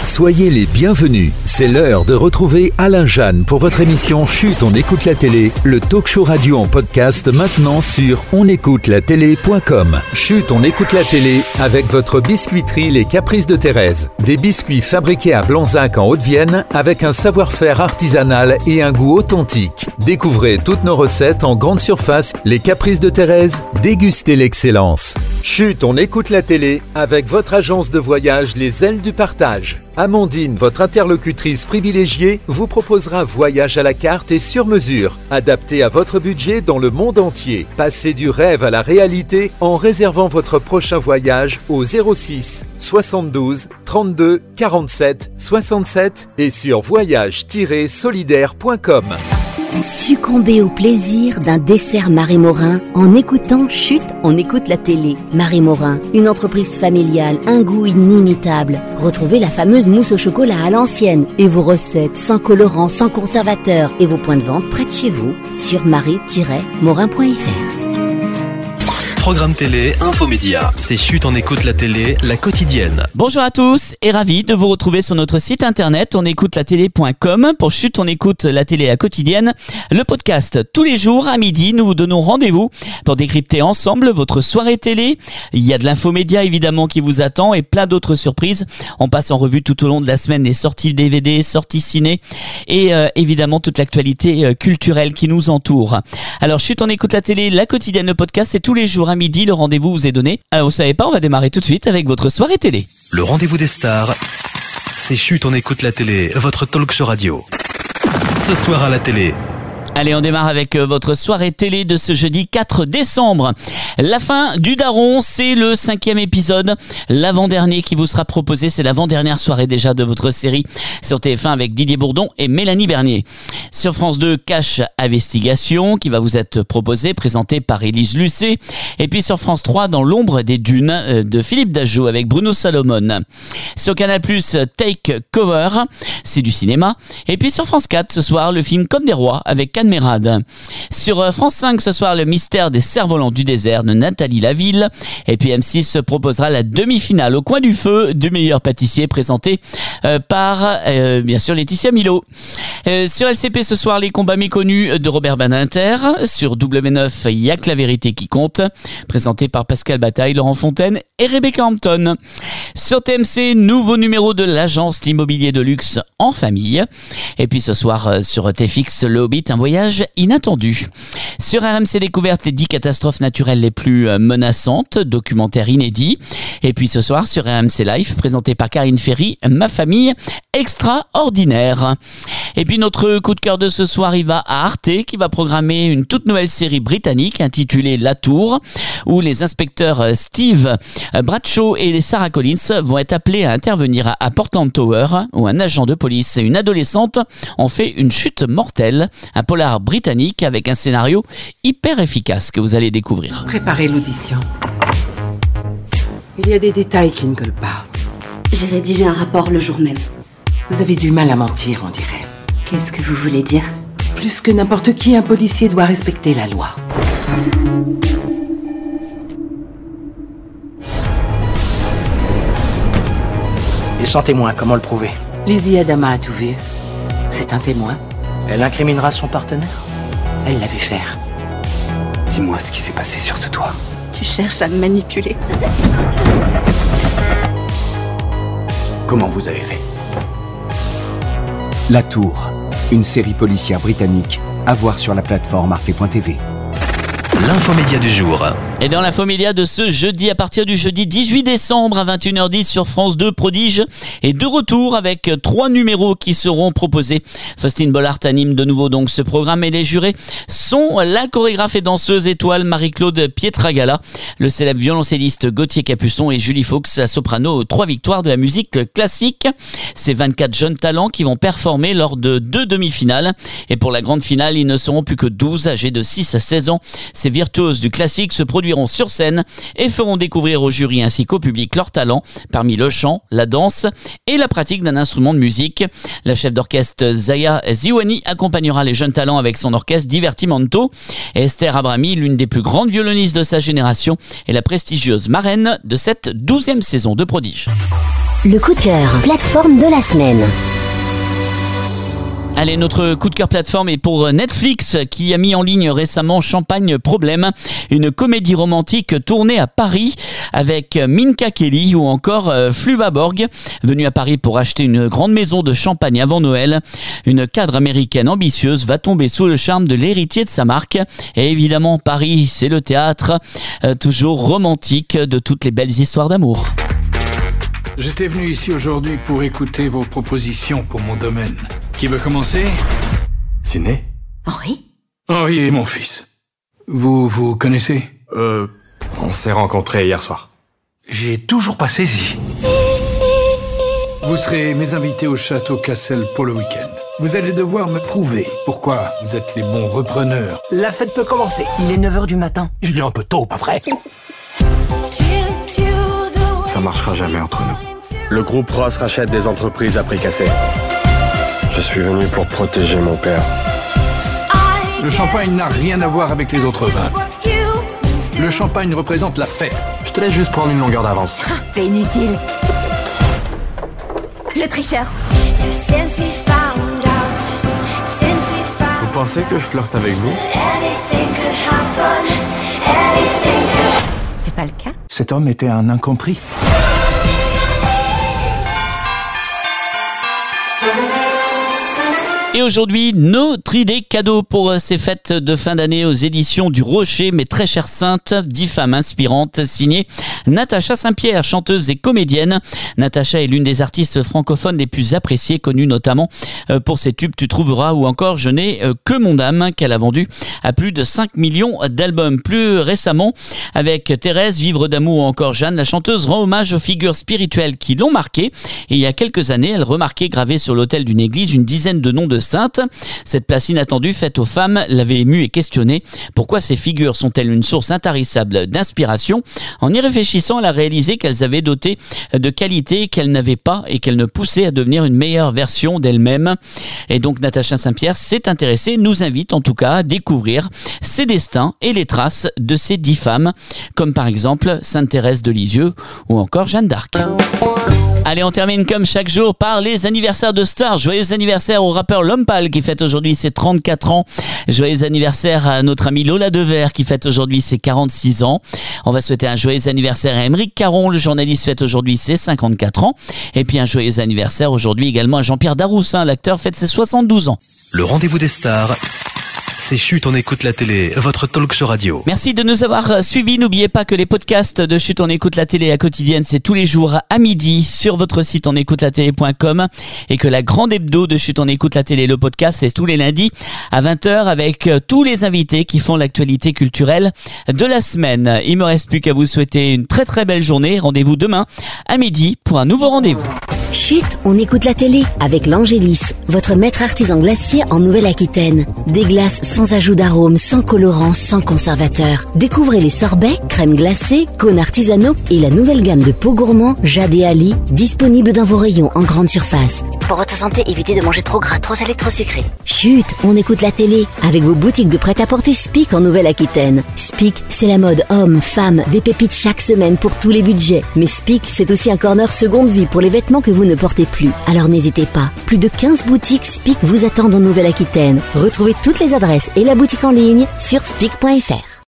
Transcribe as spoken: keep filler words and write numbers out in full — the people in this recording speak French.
Soyez les bienvenus. C'est l'heure de retrouver Alain Jeanne pour votre émission Chut, on écoute la télé, le talk show radio en podcast maintenant sur on écoute la télé point com. Chut, on écoute la télé avec votre biscuiterie Les Caprices de Thérèse. Des biscuits fabriqués à Blanzac en Haute-Vienne avec un savoir-faire artisanal et un goût authentique. Découvrez toutes nos recettes en grande surface. Les Caprices de Thérèse, dégustez l'excellence. Chut, on écoute la télé avec votre agence de voyage Les Ailes du Partage. Amandine, votre interlocutrice privilégiée, vous proposera voyage à la carte et sur mesure, adapté à votre budget dans le monde entier. Passez du rêve à la réalité en réservant votre prochain voyage au zéro six soixante-douze trente-deux quarante-sept soixante-sept et sur voyage tiret solidaire point com. Succombez au plaisir d'un dessert Marie Morin en écoutant Chut, on écoute la télé. Marie Morin, une entreprise familiale, un goût inimitable. Retrouvez la fameuse mousse au chocolat à l'ancienne et vos recettes sans colorant, sans conservateur et vos points de vente près de chez vous sur marie tiret morin point f r. Programme télé, infomédia. C'est Chut, on écoute la télé, la quotidienne. Bonjour à tous et ravi de vous retrouver sur notre site internet on écoute la télé point com pour Chut, on écoute la télé, la quotidienne. Le podcast, tous les jours à midi, nous vous donnons rendez-vous pour décrypter ensemble votre soirée télé. Il y a de l'infomédia évidemment qui vous attend et plein d'autres surprises. On passe en revue tout au long de la semaine les sorties D V D, sorties ciné et euh, évidemment toute l'actualité euh, culturelle qui nous entoure. Alors Chut, on écoute la télé, la quotidienne, le podcast, c'est tous les jours à midi, le rendez-vous vous est donné. Alors vous savez pas, on va démarrer tout de suite avec votre soirée télé. Le rendez-vous des stars, c'est Chut, on écoute la télé, votre talk show radio. Ce soir à la télé. Allez, on démarre avec votre soirée télé de ce jeudi quatre décembre. La fin du Daron, c'est le cinquième épisode, l'avant-dernier qui vous sera proposé. C'est l'avant-dernière soirée déjà de votre série sur T F un avec Didier Bourdon et Mélanie Bernier. Sur France deux, Cache Investigation qui va vous être proposé, présenté par Élise Lucet. Et puis sur France trois, Dans l'ombre des dunes de Philippe Dageaut avec Bruno Salomon. Sur Canal plus, Take Cover, c'est du cinéma. Et puis sur France quatre, ce soir, le film Comme des rois avec Mérade. Sur France cinq ce soir, le mystère des cerfs-volants du désert de Nathalie Laville. Et puis M six se proposera la demi-finale au coin du feu du meilleur pâtissier présenté euh, par euh, bien sûr Laetitia Milo. Euh, sur L C P ce soir, les combats méconnus de Robert Badinter. Sur W neuf, il y a que la vérité qui compte, présenté par Pascal Bataille, Laurent Fontaine et Rebecca Hampton. Sur T M C, nouveau numéro de l'agence l'immobilier de luxe en famille. Et puis ce soir euh, sur T F X, le Hobbit, un voyage inattendu. Sur R M C Découverte, les dix catastrophes naturelles les plus menaçantes, documentaire inédit. Et puis ce soir sur R M C Live, présenté par Karine Ferry, Ma famille extraordinaire. Et puis notre coup de cœur de ce soir, il va à Arte, qui va programmer une toute nouvelle série britannique intitulée La Tour, où les inspecteurs Steve Bradshaw et Sarah Collins vont être appelés à intervenir à Portland Tower, où un agent de police et une adolescente ont fait une chute mortelle. Un polar britannique avec un scénario hyper efficace que vous allez découvrir. Préparez l'audition. Il y a des détails qui ne collent pas. J'ai rédigé un rapport le jour même. Vous avez du mal à mentir, on dirait. Qu'est-ce que vous voulez dire ? Plus que n'importe qui, un policier doit respecter la loi. Et sans témoin, comment le prouver ? Lizzie Adama a tout vu. C'est un témoin. Elle incriminera son partenaire ? Elle l'a vu faire. Dis-moi ce qui s'est passé sur ce toit. Tu cherches à me manipuler. Comment vous avez fait ? La Tour, une série policière britannique à voir sur la plateforme arte point t v. L'infomédia du jour. Et dans l'infomédia de ce jeudi, à partir du jeudi dix-huit décembre à vingt et une heures dix sur France deux, Prodige est de retour avec trois numéros qui seront proposés. Faustine Bollard anime de nouveau donc ce programme et les jurés sont la chorégraphe et danseuse étoile Marie-Claude Pietragala, le célèbre violoncelliste Gauthier Capuçon et Julie Fuchs, à soprano, aux trois victoires de la musique classique. Ces vingt-quatre jeunes talents qui vont performer lors de deux demi-finales. Et pour la grande finale, ils ne seront plus que douze, âgés de six à seize ans. Ces virtuoses du classique se produiront sur scène et feront découvrir au jury ainsi qu'au public leurs talents parmi le chant, la danse et la pratique d'un instrument de musique. La chef d'orchestre Zaya Ziwani accompagnera les jeunes talents avec son orchestre Divertimento. Et Esther Abrami, l'une des plus grandes violonistes de sa génération, est la prestigieuse marraine de cette douzième saison de Prodige. Le coup de cœur, plateforme de la semaine. Allez, notre coup de cœur plateforme est pour Netflix qui a mis en ligne récemment Champagne Problème, une comédie romantique tournée à Paris avec Minka Kelly ou encore Fluva Borg, venue à Paris pour acheter une grande maison de champagne avant Noël. Une cadre américaine ambitieuse va tomber sous le charme de l'héritier de sa marque. Et évidemment, Paris, c'est le théâtre, euh, toujours romantique de toutes les belles histoires d'amour. J'étais venu ici aujourd'hui pour écouter vos propositions pour mon domaine. Qui veut commencer? Sidney? Henri? Henri est mon fils. Vous vous connaissez? Euh... On s'est rencontrés hier soir. J'ai toujours pas saisi. Vous serez mes invités au château Cassel pour le week-end. Vous allez devoir me prouver pourquoi vous êtes les bons repreneurs. La fête peut commencer. Il est neuf heures du matin. Il est un peu tôt, pas vrai? Ça marchera jamais entre nous. Le groupe Ross rachète des entreprises à prix cassé. Je suis venu pour protéger mon père. Le champagne n'a rien à voir avec les autres vins. Le champagne représente la fête. Je te laisse juste prendre une longueur d'avance. C'est inutile. Le tricheur. Vous pensez que je flirte avec vous? C'est pas le cas. Cet homme était un incompris. Et aujourd'hui, notre idée cadeau pour ces fêtes de fin d'année aux éditions du Rocher, mes très chères saintes, dix femmes inspirantes, signées Natacha Saint-Pierre, chanteuse et comédienne. Natacha est l'une des artistes francophones les plus appréciées, connue notamment pour ses tubes Tu trouveras ou encore Je n'ai que mon âme, qu'elle a vendu à plus de cinq millions d'albums. Plus récemment, avec Thérèse, Vivre d'amour ou encore Jeanne, la chanteuse rend hommage aux figures spirituelles qui l'ont marquée. Et il y a quelques années, elle remarquait gravé sur l'autel d'une église une dizaine de noms de saintes. Cette place inattendue faite aux femmes l'avait émue et questionnée. Pourquoi ces figures sont-elles une source intarissable d'inspiration? En y réfléchissant, elle a réalisé qu'elles avaient doté de qualités qu'elles n'avaient pas et qu'elles ne poussaient à devenir une meilleure version d'elles-mêmes. Et donc Natacha Saint-Pierre s'est intéressée, nous invite en tout cas à découvrir ses destins et les traces de ces dix femmes, comme par exemple Sainte Thérèse de Lisieux ou encore Jeanne d'Arc. Allez, on termine comme chaque jour par les anniversaires de stars. Joyeux anniversaire au rappeur Lompal qui fête aujourd'hui ses trente-quatre ans. Joyeux anniversaire à notre amie Lola Devers qui fête aujourd'hui ses quarante-six ans. On va souhaiter un joyeux anniversaire à Émeric Caron, le journaliste, fête aujourd'hui ses cinquante-quatre ans. Et puis un joyeux anniversaire aujourd'hui également à Jean-Pierre Daroussin, l'acteur, fête ses soixante-douze ans. Le rendez-vous des stars, c'est Chut, on écoute la télé, votre talk show radio. Merci de nous avoir suivis. N'oubliez pas que les podcasts de Chut, on écoute la télé à quotidienne, c'est tous les jours à midi sur votre site on écoute la télé point com et que la grande hebdo de Chut, on écoute la télé, le podcast, c'est tous les lundis à vingt heures avec tous les invités qui font l'actualité culturelle de la semaine. Il me reste plus qu'à vous souhaiter une très très belle journée. Rendez-vous demain à midi pour un nouveau rendez-vous. Chut, on écoute la télé avec l'Angélis, votre maître artisan glacier en Nouvelle-Aquitaine. Des glaces sans ajout d'arôme, sans colorant, sans conservateur. Découvrez les sorbets, crèmes glacées, cônes artisanaux et la nouvelle gamme de pots gourmands Jade et Ali, disponible dans vos rayons en grande surface. Pour votre santé, évitez de manger trop gras, trop salé, trop sucré. Chut, on écoute la télé avec vos boutiques de prêt-à-porter Spic en Nouvelle-Aquitaine. Spic, c'est la mode homme, femme, des pépites chaque semaine pour tous les budgets. Mais Spic, c'est aussi un corner seconde vie pour les vêtements que vous ne portez plus. Alors n'hésitez pas. Plus de quinze boutiques Spic vous attendent en Nouvelle-Aquitaine. Retrouvez toutes les adresses et la boutique en ligne sur spic point f r.